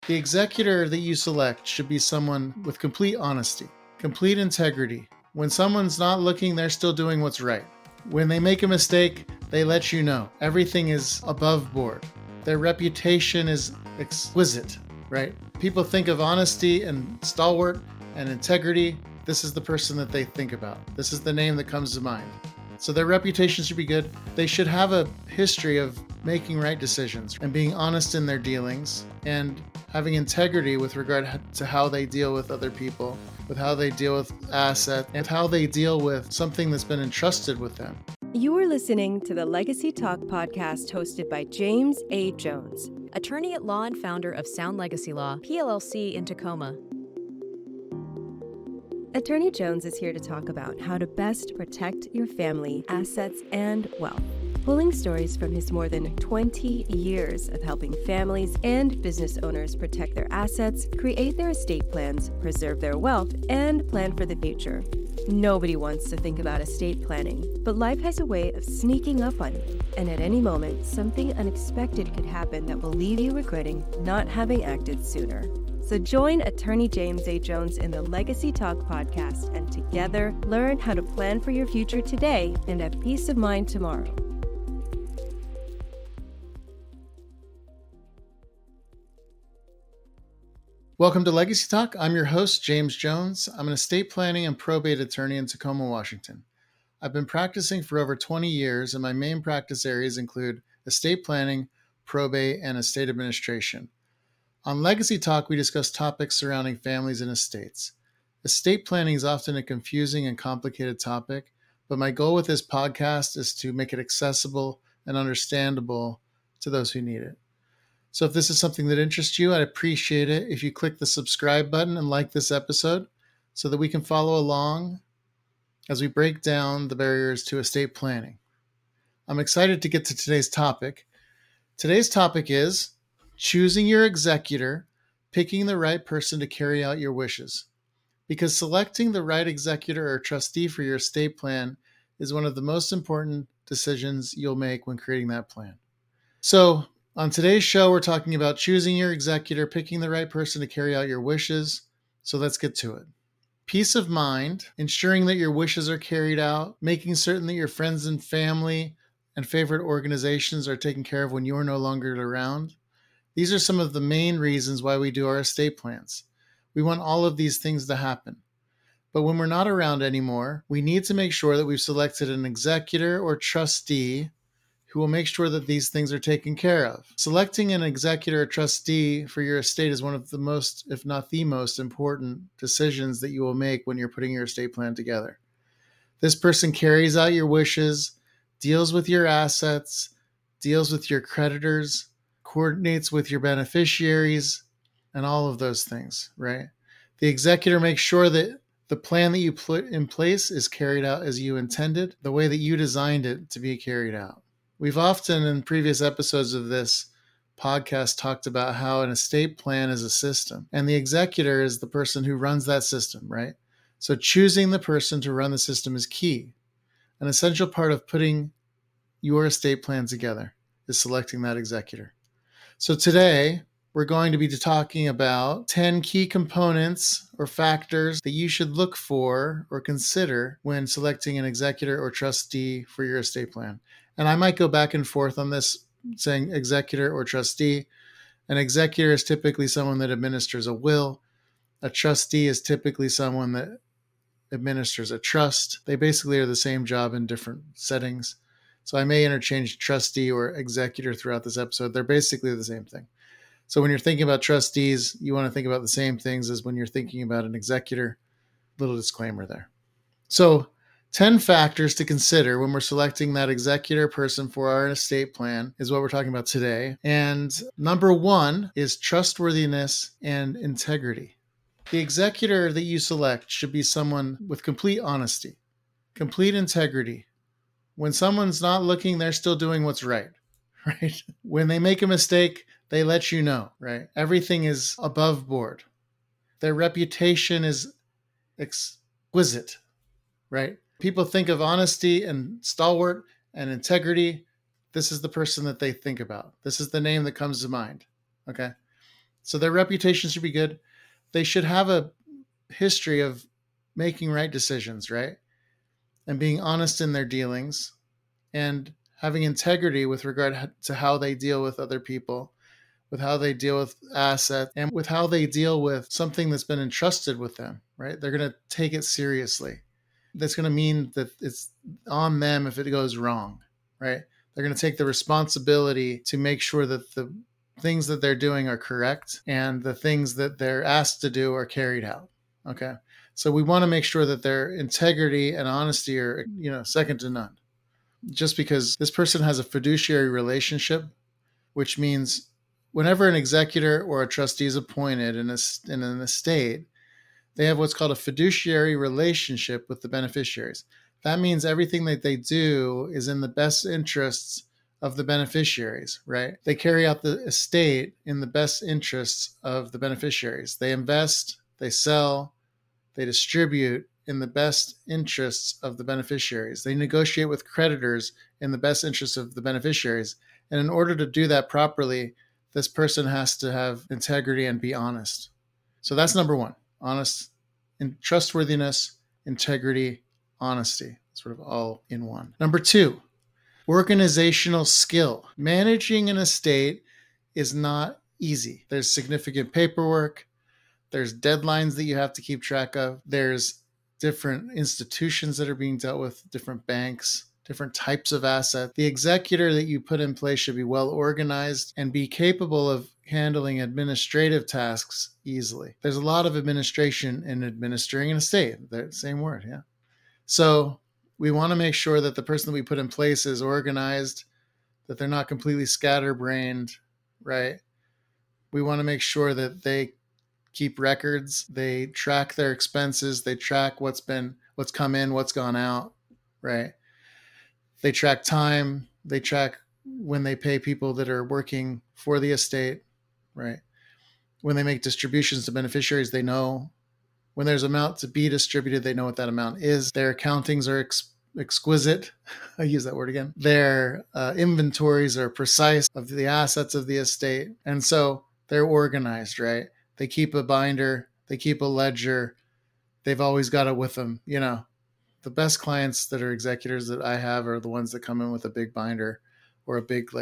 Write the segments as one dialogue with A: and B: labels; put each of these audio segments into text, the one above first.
A: The executor that you select should be someone with complete honesty, complete integrity. When someone's not looking, they're still doing what's right. When they make a mistake, they let you know. Everything is above board. Their reputation is exquisite, right? People think of honesty and stalwart and integrity. This is the person that they think about. This is the name that comes to mind. So their reputation should be good. They should have a history of making right decisions and being honest in their dealings and having integrity with regard to how they deal with other people, with how they deal with assets, and how they deal with something that's been entrusted with them.
B: You are listening to the Legacy Talk podcast hosted by James A. Jones,
C: attorney at law and founder of Sound Legacy Law, PLLC in Tacoma.
B: Attorney Jones is here to talk about how to best protect your family, assets, and wealth. Pulling stories from his more than 20 years of helping families and business owners protect their assets, create their estate plans, preserve their wealth, and plan for the future. Nobody wants to think about estate planning, but life has a way of sneaking up on you, and at any moment, something unexpected could happen that will leave you regretting not having acted sooner. So join Attorney James A. Jones in the Legacy Talk podcast, and together learn how to plan for your future today and have peace of mind tomorrow.
A: Welcome to Legacy Talk. I'm your host, James Jones. I'm an estate planning and probate attorney in Tacoma, Washington. I've been practicing for over 20 years, and my main practice areas include estate planning, probate, and estate administration. On Legacy Talk, we discuss topics surrounding families and estates. Estate planning is often a confusing and complicated topic, but my goal with this podcast is to make it accessible and understandable to those who need it. So if this is something that interests you, I'd appreciate it if you click the subscribe button and like this episode so that we can follow along as we break down the barriers to estate planning. I'm excited to get to today's topic. Today's topic is choosing your executor, picking the right person to carry out your wishes. Because selecting the right executor or trustee for your estate plan is one of the most important decisions you'll make when creating that plan. So, on today's show, we're talking about choosing your executor, picking the right person to carry out your wishes. So let's get to it. Peace of mind, ensuring that your wishes are carried out, making certain that your friends and family and favorite organizations are taken care of when you're no longer around. These are some of the main reasons why we do our estate plans. We want all of these things to happen. But when we're not around anymore, we need to make sure that we've selected an executor or trustee who will make sure that these things are taken care of. Selecting an executor or trustee for your estate is one of the most, if not the most important decisions that you will make when you're putting your estate plan together. This person carries out your wishes, deals with your assets, deals with your creditors, coordinates with your beneficiaries, and all of those things, right? The executor makes sure that the plan that you put in place is carried out as you intended, the way that you designed it to be carried out. We've often in previous episodes of this podcast talked about how an estate plan is a system, and the executor is the person who runs that system, right? So choosing the person to run the system is key. An essential part of putting your estate plan together is selecting that executor. So today, we're going to be talking about 10 key components or factors that you should look for or consider when selecting an executor or trustee for your estate plan. And I might go back and forth on this, saying executor or trustee. An executor is typically someone that administers a will. A trustee is typically someone that administers a trust. They basically are the same job in different settings. So I may interchange trustee or executor throughout this episode. They're basically the same thing. So when you're thinking about trustees, you want to think about the same things as when you're thinking about an executor. Little disclaimer there. So 10 factors to consider when we're selecting that executor person for our estate plan is what we're talking about today. And number one is trustworthiness and integrity. The executor that you select should be someone with complete honesty, complete integrity. When someone's not looking, they're still doing what's right, right? When they make a mistake, they let you know, right? Everything is above board. Their reputation is exquisite, right? People think of honesty and stalwart and integrity. This is the person that they think about. This is the name that comes to mind, okay? So their reputation should be good. They should have a history of making right decisions, right? And being honest in their dealings and having integrity with regard to how they deal with other people, with how they deal with assets, and with how they deal with something that's been entrusted with them, right? They're going to take it seriously. That's going to mean that it's on them if it goes wrong, right? They're going to take the responsibility to make sure that the things that they're doing are correct and the things that they're asked to do are carried out. Okay. So we want to make sure that their integrity and honesty are, second to none. Just because this person has a fiduciary relationship, which means whenever an executor or a trustee is appointed in an estate, they have what's called a fiduciary relationship with the beneficiaries. That means everything that they do is in the best interests of the beneficiaries, right? They carry out the estate in the best interests of the beneficiaries. They invest, they sell, they distribute in the best interests of the beneficiaries. They negotiate with creditors in the best interests of the beneficiaries. And in order to do that properly, this person has to have integrity and be honest. So that's number one, honest, and trustworthiness, integrity, honesty, sort of all in one. Number two, organizational skill. Managing an estate is not easy. There's significant paperwork. There's deadlines that you have to keep track of. There's different institutions that are being dealt with, different banks, different types of assets. The executor that you put in place should be well organized and be capable of handling administrative tasks easily. There's a lot of administration in administering an estate. Same word, yeah. So we want to make sure that the person that we put in place is organized, that they're not completely scatterbrained, right? We want to make sure that they keep records, they track their expenses, they track what's come in, what's gone out, right? They track time, they track when they pay people that are working for the estate, right? When they make distributions to beneficiaries, they know. When there's amount to be distributed, they know what that amount is. Their accountings are exquisite. I use that word again. Their inventories are precise of the assets of the estate. And so they're organized, right? They keep a binder, they keep a ledger. They've always got it with them. The best clients that are executors that I have are the ones that come in with a big binder or a big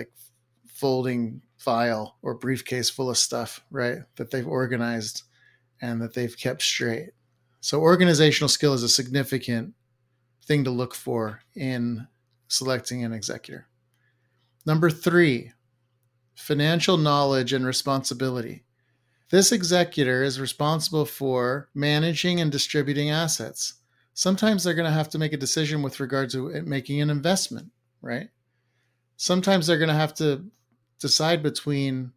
A: folding file or briefcase full of stuff, right? That they've organized and that they've kept straight. So organizational skill is a significant thing to look for in selecting an executor. Number three, financial knowledge and responsibility. This executor is responsible for managing and distributing assets. Sometimes they're going to have to make a decision with regard to making an investment, right? Sometimes they're going to have to decide between,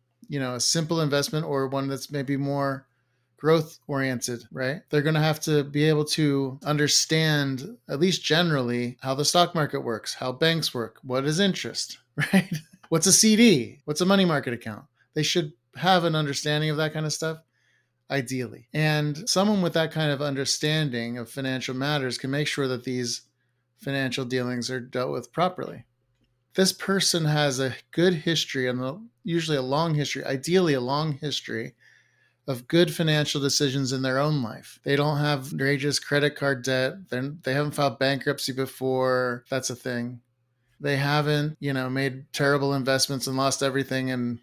A: a simple investment or one that's maybe more growth oriented, right? They're going to have to be able to understand, at least generally, how the stock market works, how banks work, what is interest, right? What's a CD? What's a money market account? They should have an understanding of that kind of stuff, ideally. And someone with that kind of understanding of financial matters can make sure that these financial dealings are dealt with properly. This person has a good history, and usually a long history, ideally a long history of good financial decisions in their own life. They don't have outrageous credit card debt. They haven't filed bankruptcy before. That's a thing. They haven't, made terrible investments and lost everything and,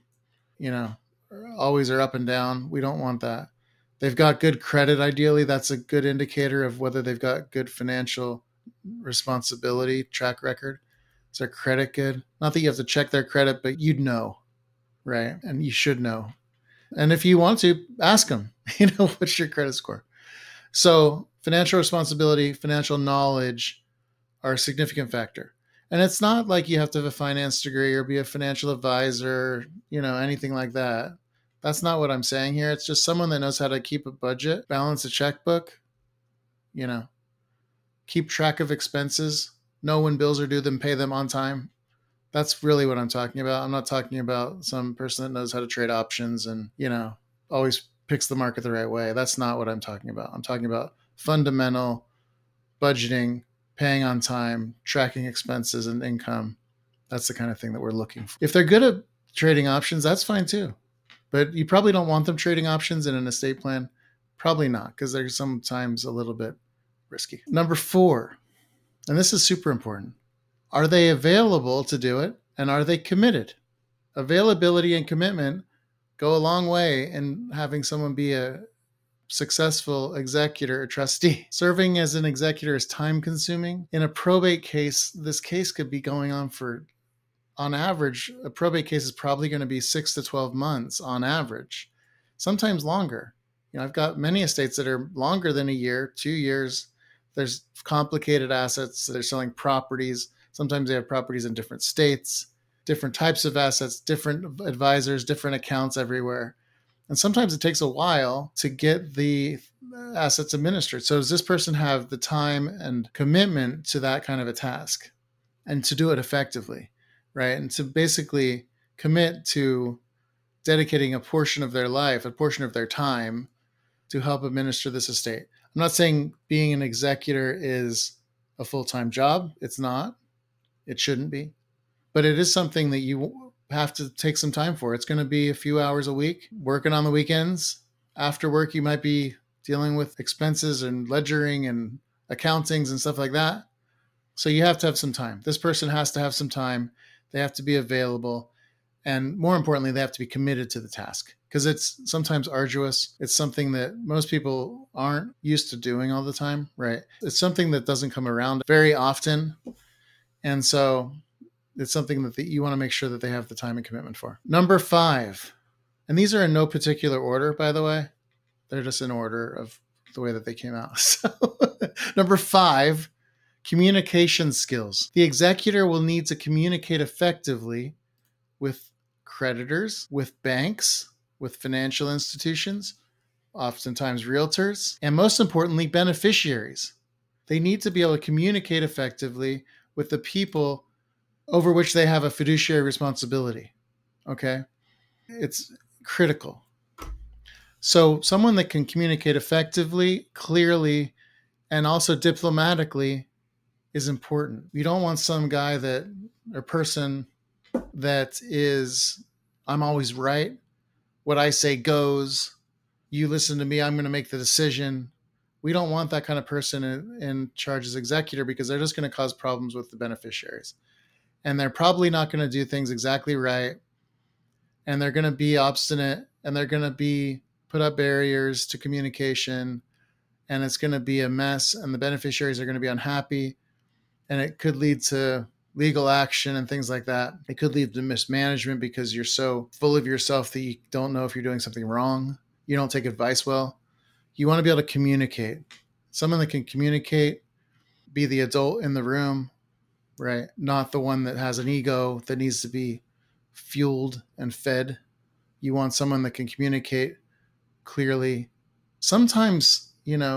A: always are up and down. We don't want that. They've got good credit, ideally. That's a good indicator of whether they've got good financial responsibility track record. Is their credit good? Not that you have to check their credit, but you'd know, right? And you should know. And if you want to, ask them, what's your credit score? So financial responsibility, financial knowledge are a significant factor. And it's not like you have to have a finance degree or be a financial advisor, anything like that. That's not what I'm saying here. It's just someone that knows how to keep a budget, balance a checkbook, keep track of expenses, know when bills are due, then pay them on time. That's really what I'm talking about. I'm not talking about some person that knows how to trade options and, always picks the market the right way. That's not what I'm talking about. I'm talking about fundamental budgeting, paying on time, tracking expenses and income. That's the kind of thing that we're looking for. If they're good at trading options, that's fine too. But you probably don't want them trading options in an estate plan. Probably not, because they're sometimes a little bit risky. Number 4, and this is super important. Are they available to do it? And are they committed? Availability and commitment go a long way in having someone be a successful executor or trustee. Serving as an executor is time consuming. In a probate case, this case could be going on for, on average, a probate case is probably going to be 6 to 12 months on average, sometimes longer. I've got many estates that are longer than a year, 2 years. There's complicated assets. They're selling properties. Sometimes they have properties in different states, different types of assets, different advisors, different accounts everywhere. And sometimes it takes a while to get the assets administered. So does this person have the time and commitment to that kind of a task and to do it effectively, right? And to basically commit to dedicating a portion of their life, a portion of their time to help administer this estate. I'm not saying being an executor is a full-time job. It's not. It shouldn't be. But it is something that you have to take some time for. It's going to be a few hours a week, working on the weekends. After work, you might be dealing with expenses and ledgering and accountings and stuff like that. So you have to have some time. This person has to have some time. They have to be available. And more importantly, they have to be committed to the task, because it's sometimes arduous. It's something that most people aren't used to doing all the time, right? It's something that doesn't come around very often. And so it's something that you want to make sure that they have the time and commitment for. Number 5, and these are in no particular order, by the way. They're just in order of the way that they came out. So number 5, communication skills. The executor will need to communicate effectively with creditors, with banks, with financial institutions, oftentimes realtors, and most importantly, beneficiaries. They need to be able to communicate effectively with the people over which they have a fiduciary responsibility. Okay? It's critical. So someone that can communicate effectively, clearly, and also diplomatically is important. You don't want some guy or person that is, I'm always right. What I say goes. You listen to me. I'm going to make the decision. We don't want that kind of person in charge as executor, because they're just going to cause problems with the beneficiaries. And they're probably not going to do things exactly right. And they're going to be obstinate, and they're going to put up barriers to communication, and it's going to be a mess, and the beneficiaries are going to be unhappy, and it could lead to legal action and things like that. It could lead to mismanagement because you're so full of yourself that you don't know if you're doing something wrong. You don't take advice well. You want to be able to communicate. Someone that can communicate, be the adult in the room, right? Not the one that has an ego that needs to be fueled and fed. You want someone that can communicate clearly, sometimes,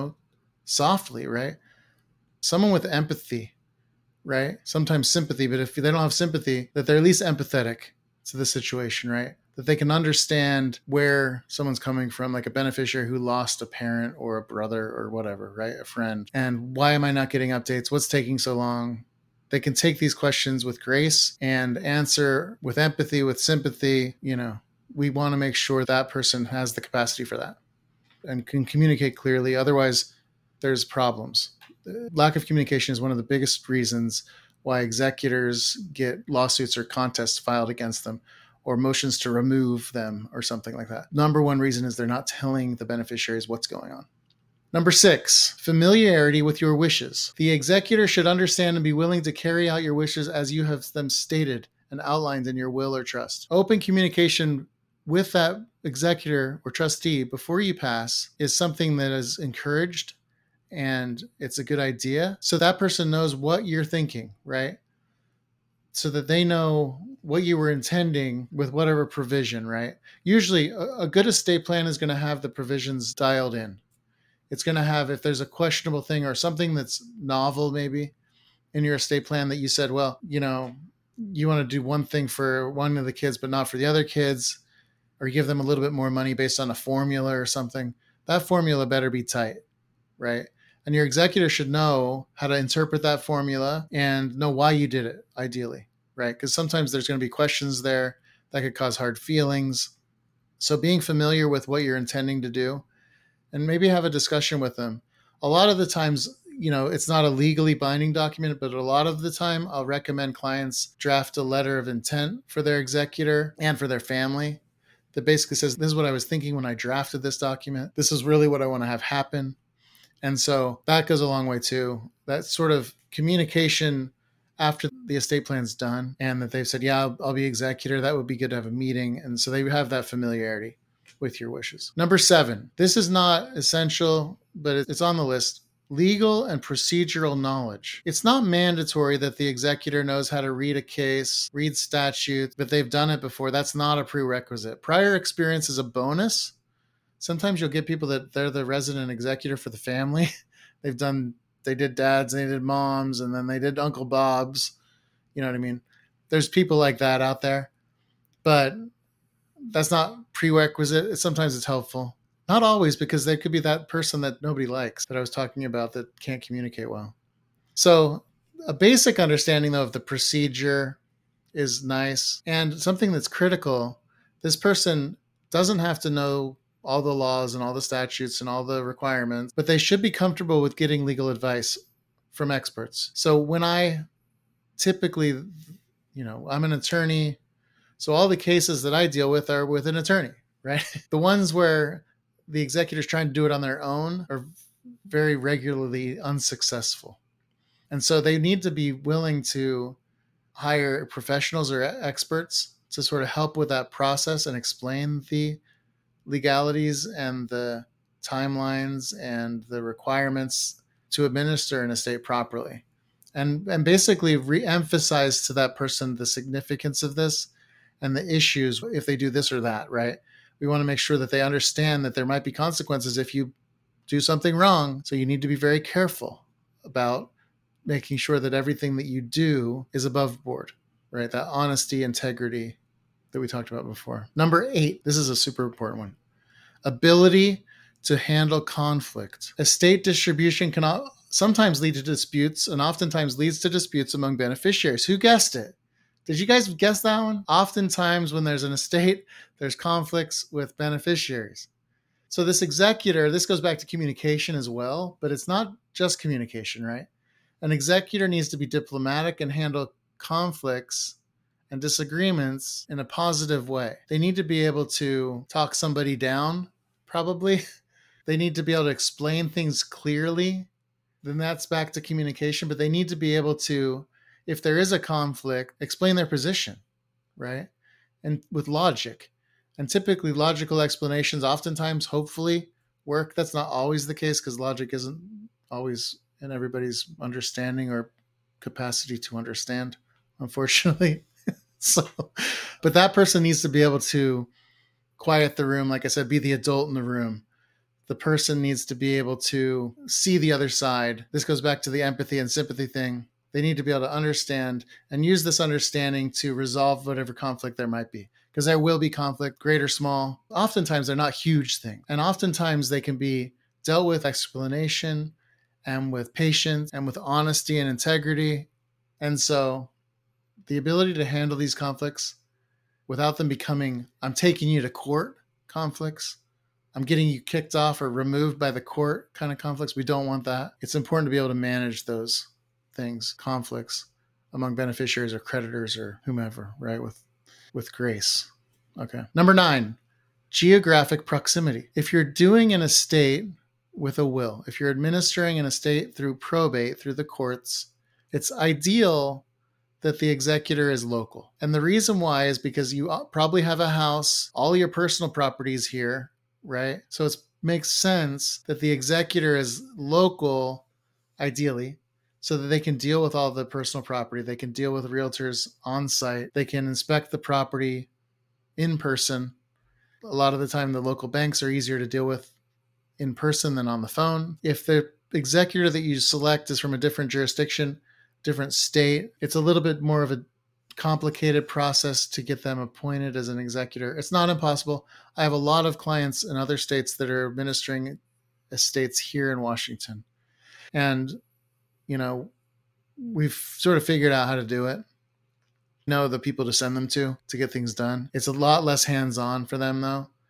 A: softly, right? Someone with empathy, right? Sometimes sympathy, but if they don't have sympathy, that they're at least empathetic to the situation, right? That they can understand where someone's coming from, like a beneficiary who lost a parent or a brother or whatever, right? A friend. And why am I not getting updates? What's taking so long? They can take these questions with grace and answer with empathy, with sympathy. We want to make sure that person has the capacity for that and can communicate clearly. Otherwise, there's problems. Lack of communication is one of the biggest reasons why executors get lawsuits or contests filed against them, or motions to remove them or something like that. Number one reason is they're not telling the beneficiaries what's going on. Number 6, familiarity with your wishes. The executor should understand and be willing to carry out your wishes as you have them stated and outlined in your will or trust. Open communication with that executor or trustee before you pass is something that is encouraged, and it's a good idea. So that person knows what you're thinking, right? So that they know what you were intending with whatever provision, right? Usually a good estate plan is going to have the provisions dialed in. It's going to have, if there's a questionable thing or something that's novel maybe in your estate plan that you said, well, you want to do one thing for one of the kids, but not for the other kids, or give them a little bit more money based on a formula or something. That formula better be tight, right? And your executor should know how to interpret that formula and know why you did it, ideally, right? Because sometimes there's going to be questions there that could cause hard feelings. So being familiar with what you're intending to do and maybe have a discussion with them. A lot of the times, it's not a legally binding document, but a lot of the time I'll recommend clients draft a letter of intent for their executor and for their family that basically says, this is what I was thinking when I drafted this document. This is really what I want to have happen. And so that goes a long way too. That sort of communication after the estate plan's done and that they've said, yeah, I'll be executor. That would be good to have a meeting. And so they have that familiarity with your wishes. Number 7, this is not essential, but it's on the list. Legal and procedural knowledge. It's not mandatory that the executor knows how to read a case, read statutes, but they've done it before. That's not a prerequisite. Prior experience is a bonus. Sometimes you'll get people that they're the resident executor for the family. They did dads, they did moms, and then they did Uncle Bob's. You know what I mean? There's people like that out there, but that's not prerequisite. Sometimes it's helpful. Not always, because there could be that person that nobody likes that I was talking about that can't communicate well. So a basic understanding, though, of the procedure is nice. And something that's critical, this person doesn't have to know all the laws and all the statutes and all the requirements, but they should be comfortable with getting legal advice from experts. So when I typically, I'm an attorney, so all the cases that I deal with are with an attorney, right? The ones where the executor's trying to do it on their own are very regularly unsuccessful. And so they need to be willing to hire professionals or experts to sort of help with that process and explain the legalities and the timelines and the requirements to administer an estate properly. And basically re-emphasize to that person the significance of this and the issues if they do this or that, right? We want to make sure that they understand that there might be consequences if you do something wrong. So you need to be very careful about making sure that everything that you do is above board, right? That honesty, integrity that we talked about before. Number 8, this is a super important one. Ability to handle conflict. Estate distribution can sometimes lead to disputes and oftentimes leads to disputes among beneficiaries. Who guessed it? Did you guys guess that one? Oftentimes when there's an estate, there's conflicts with beneficiaries. So this executor, this goes back to communication as well, but it's not just communication, right? An executor needs to be diplomatic and handle conflicts and disagreements in a positive way. They need to be able to talk somebody down, probably. They need to be able to explain things clearly. Then that's back to communication, but they need to be able to, if there is a conflict, explain their position, right? And with logic. And typically logical explanations oftentimes, hopefully, work. That's not always the case because logic isn't always in everybody's understanding or capacity to understand, unfortunately. So, but that person needs to be able to quiet the room. Like I said, be the adult in the room. The person needs to be able to see the other side. This goes back to the empathy and sympathy thing. They need to be able to understand and use this understanding to resolve whatever conflict there might be. Because there will be conflict, great or small. Oftentimes they're not huge things. And oftentimes they can be dealt with explanation and with patience and with honesty and integrity. And so the ability to handle these conflicts without them becoming, I'm taking you to court conflicts, I'm getting you kicked off or removed by the court kind of conflicts. We don't want that. It's important to be able to manage those things, conflicts among beneficiaries or creditors or whomever, right? With grace. Okay. Number 9, geographic proximity. If you're doing an estate with a will, if you're administering an estate through probate, through the courts, it's ideal that the executor is local. And the reason why is because you probably have a house, all your personal properties here, right? So it makes sense that the executor is local, ideally, so that they can deal with all the personal property. They can deal with realtors on site. They can inspect the property in person. A lot of the time, the local banks are easier to deal with in person than on the phone. If the executor that you select is from a different jurisdiction, different state, it's a little bit more of a complicated process to get them appointed as an executor. It's not impossible. I have a lot of clients in other states that are administering estates here in Washington. And, we've sort of figured out how to do it. Know the people to send them to get things done. It's a lot less hands-on for them though.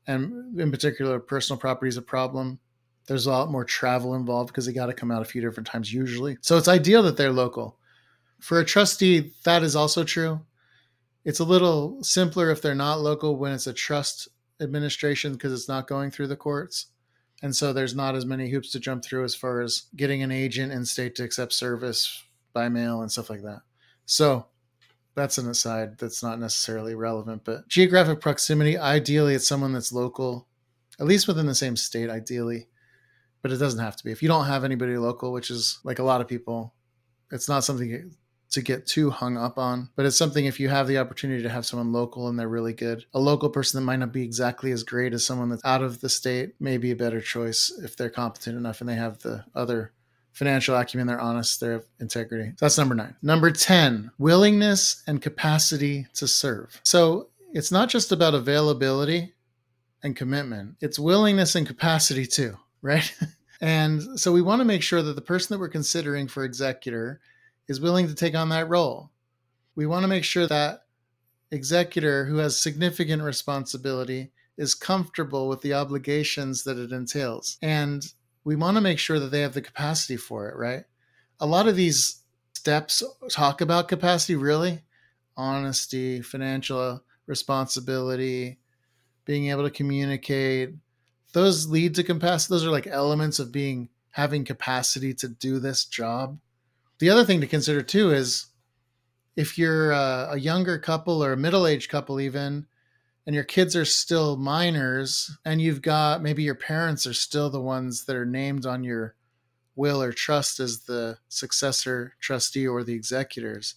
A: And in particular, personal property is a problem. There's a lot more travel involved because they got to come out a few different times usually. So it's ideal that they're local. For a trustee, that is also true. It's a little simpler if they're not local when it's a trust administration because it's not going through the courts. And so there's not as many hoops to jump through as far as getting an agent in state to accept service by mail and stuff like that. So that's an aside that's not necessarily relevant, but geographic proximity, ideally it's someone that's local, at least within the same state, ideally, but it doesn't have to be. If you don't have anybody local, which is like a lot of people, it's not something to get too hung up on, but it's something if you have the opportunity to have someone local and they're really good, a local person that might not be exactly as great as someone that's out of the state may be a better choice if they're competent enough and they have the other financial acumen, they're honest, they have integrity. So that's number 9. Number 10, willingness and capacity to serve. So it's not just about availability and commitment, it's willingness and capacity too, right? And so we want to make sure that the person that we're considering for executor is willing to take on that role. We want to make sure that executor who has significant responsibility is comfortable with the obligations that it entails. And we want to make sure that they have the capacity for it, right? A lot of these steps talk about capacity, really. Honesty, financial responsibility, being able to communicate. Those lead to capacity. Those are like elements of having capacity to do this job. The other thing to consider too is if you're a younger couple or a middle-aged couple even, and your kids are still minors, and you've got maybe your parents are still the ones that are named on your will or trust as the successor trustee or the executors,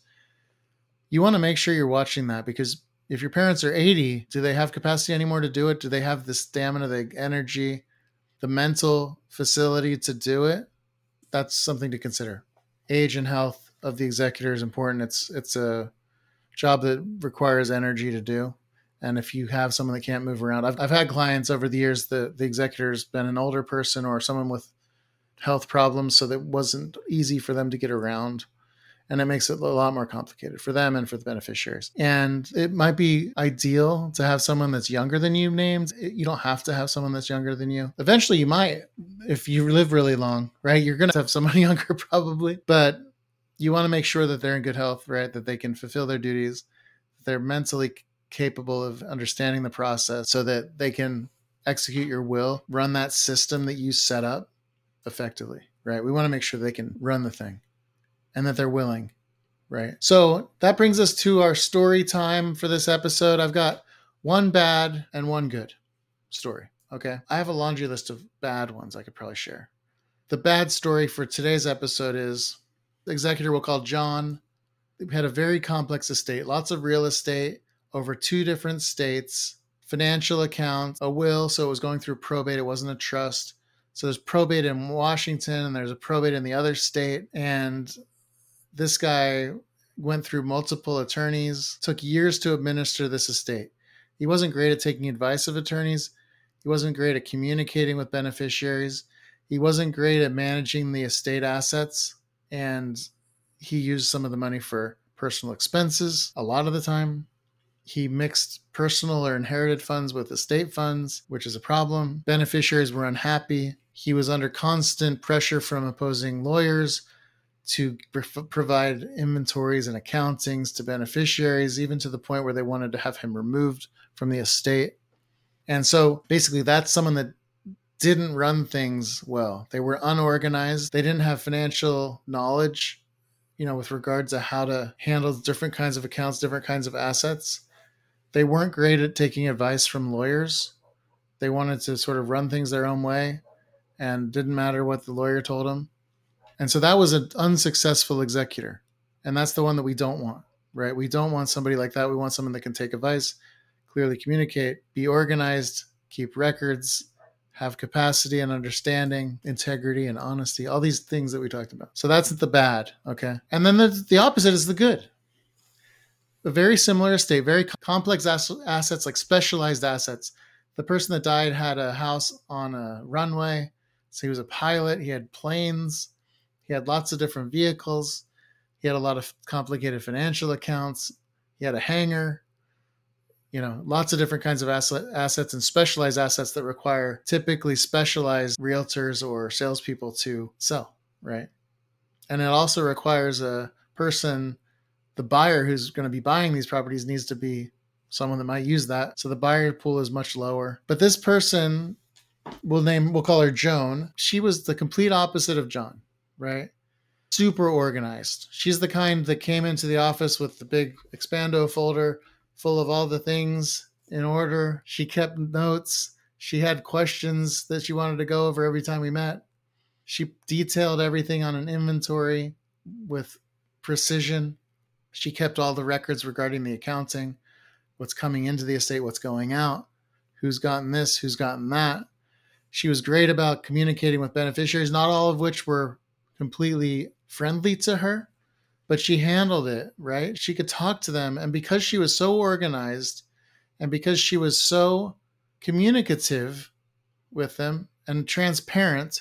A: you want to make sure you're watching that, because if your parents are 80, do they have capacity anymore to do it? Do they have the stamina, the energy, the mental facility to do it? That's something to consider. Age and health of the executor is important. It's a job that requires energy to do. And if you have someone that can't move around, I've had clients over the years that the executor's been an older person or someone with health problems, so that it wasn't easy for them to get around. And it makes it a lot more complicated for them and for the beneficiaries. And it might be ideal to have someone that's younger than you named. You don't have to have someone that's younger than you. Eventually you might, if you live really long, right? You're going to have someone younger probably, but you want to make sure that they're in good health, right? That they can fulfill their duties. They're mentally capable of understanding the process so that they can execute your will, run that system that you set up effectively, right? We want to make sure they can run the thing and that they're willing, right? So that brings us to our story time for this episode. I've got one bad and one good story, okay? I have a laundry list of bad ones I could probably share. The bad story for today's episode is the executor we'll call John. We had a very complex estate, lots of real estate over 2 different states, financial accounts, a will, so it was going through probate. It wasn't a trust. So there's probate in Washington and there's a probate in the other state. And this guy went through multiple attorneys, took years to administer this estate. He wasn't great at taking advice of attorneys. He wasn't great at communicating with beneficiaries. He wasn't great at managing the estate assets. And he used some of the money for personal expenses a lot of the time. He mixed personal or inherited funds with estate funds, which is a problem. Beneficiaries were unhappy. He was under constant pressure from opposing lawyers to provide inventories and accountings to beneficiaries, even to the point where they wanted to have him removed from the estate. And so basically that's someone that didn't run things well. They were unorganized. They didn't have financial knowledge, with regards to how to handle different kinds of accounts, different kinds of assets. They weren't great at taking advice from lawyers. They wanted to sort of run things their own way and didn't matter what the lawyer told them. And so that was an unsuccessful executor. And that's the one that we don't want, right? We don't want somebody like that. We want someone that can take advice, clearly communicate, be organized, keep records, have capacity and understanding, integrity and honesty, all these things that we talked about. So that's the bad, okay? And then the opposite is the good. A very similar estate, very complex assets, like specialized assets. The person that died had a house on a runway. So he was a pilot. He had planes. He had lots of different vehicles. He had a lot of complicated financial accounts. He had a hangar. lots of different kinds of assets and specialized assets that require typically specialized realtors or salespeople to sell, right? And it also requires a person, the buyer who's going to be buying these properties needs to be someone that might use that. So the buyer pool is much lower. But this person, we'll call her Joan. She was the complete opposite of John, right? Super organized. She's the kind that came into the office with the big Expando folder full of all the things in order. She kept notes. She had questions that she wanted to go over every time we met. She detailed everything on an inventory with precision. She kept all the records regarding the accounting, what's coming into the estate, what's going out, who's gotten this, who's gotten that. She was great about communicating with beneficiaries, not all of which were completely friendly to her, but she handled it, right? She could talk to them. And because she was so organized and because she was so communicative with them and transparent,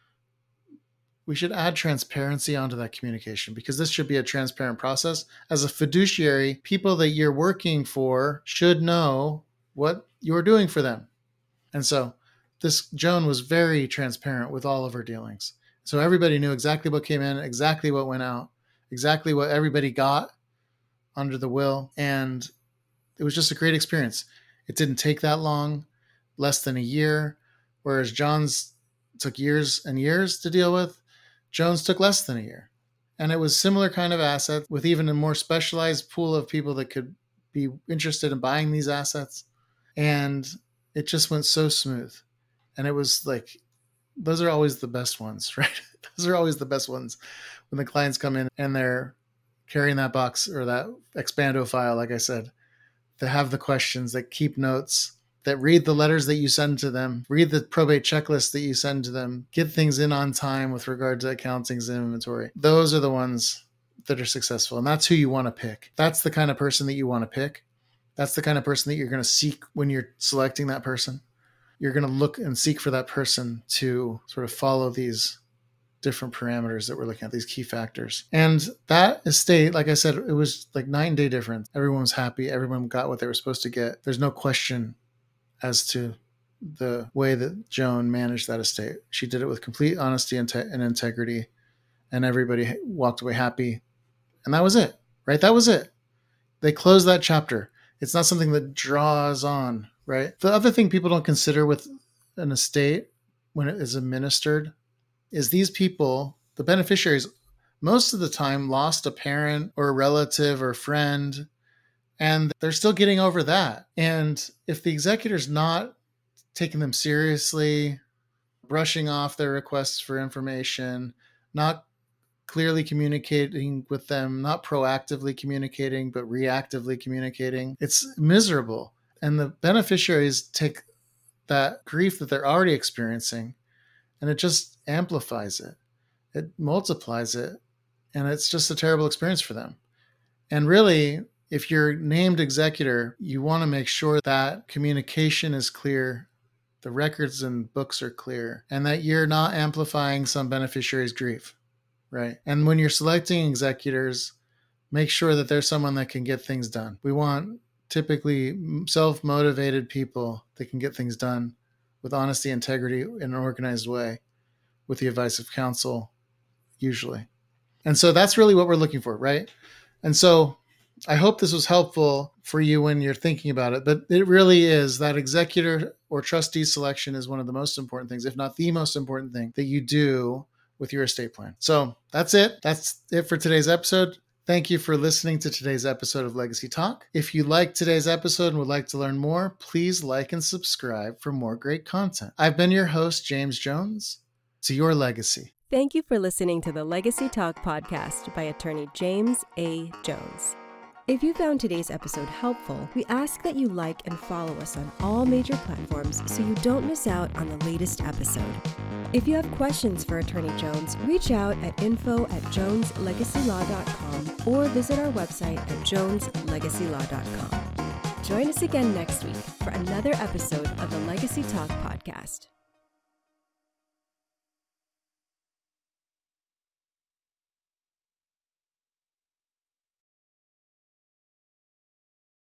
A: we should add transparency onto that communication because this should be a transparent process. As a fiduciary, people that you're working for should know what you're doing for them. And so this Joan was very transparent with all of her dealings. So everybody knew exactly what came in, exactly what went out, exactly what everybody got under the will. And it was just a great experience. It didn't take that long, less than a year, whereas John's took years and years to deal with. Jones took less than a year. And it was similar kind of asset with even a more specialized pool of people that could be interested in buying these assets. And it just went so smooth. And it was like, those are always the best ones, right? Those are always the best ones when the clients come in and they're carrying that box or that Expando file, like I said, that have the questions, that keep notes, that read the letters that you send to them, read the probate checklist that you send to them, get things in on time with regard to accountings and inventory. Those are the ones that are successful. And that's who you want to pick. That's the kind of person that you want to pick. That's the kind of person that you're going to seek when you're selecting that person. You're going to look and seek for that person to sort of follow these different parameters that we're looking at, these key factors. And that estate, like I said, it was like night and day difference. Everyone was happy. Everyone got what they were supposed to get. There's no question as to the way that Joan managed that estate. She did it with complete honesty and integrity, and everybody walked away happy. And that was it, right? That was it. They closed that chapter. It's not something that draws on, right? The other thing people don't consider with an estate when it is administered is these people, the beneficiaries, most of the time lost a parent or a relative or friend, and they're still getting over that. And if the executor's not taking them seriously, brushing off their requests for information, not clearly communicating with them, not proactively communicating, but reactively communicating, it's miserable. And the beneficiaries take that grief that they're already experiencing and it just amplifies it. It multiplies it. And it's just a terrible experience for them. And really, if you're named executor, you want to make sure that communication is clear, the records and books are clear, and that you're not amplifying some beneficiary's grief, right? And when you're selecting executors, make sure that there's someone that can get things done. We want typically self-motivated people that can get things done with honesty, integrity, in an organized way, with the advice of counsel, usually. And so that's really what we're looking for, right? And so I hope this was helpful for you when you're thinking about it, but it really is that executor or trustee selection is one of the most important things, if not the most important thing that you do with your estate plan. So that's it. That's it for today's episode. Thank you for listening to today's episode of Legacy Talk. If you liked today's episode and would like to learn more, please like and subscribe for more great content. I've been your host, James Jones. To your legacy.
B: Thank you for listening to the Legacy Talk podcast by attorney James A. Jones. If you found today's episode helpful, we ask that you like and follow us on all major platforms so you don't miss out on the latest episode. If you have questions for Attorney Jones, reach out at info@joneslegacylaw.com or visit our website at joneslegacylaw.com. Join us again next week for another episode of the Legacy Talk podcast.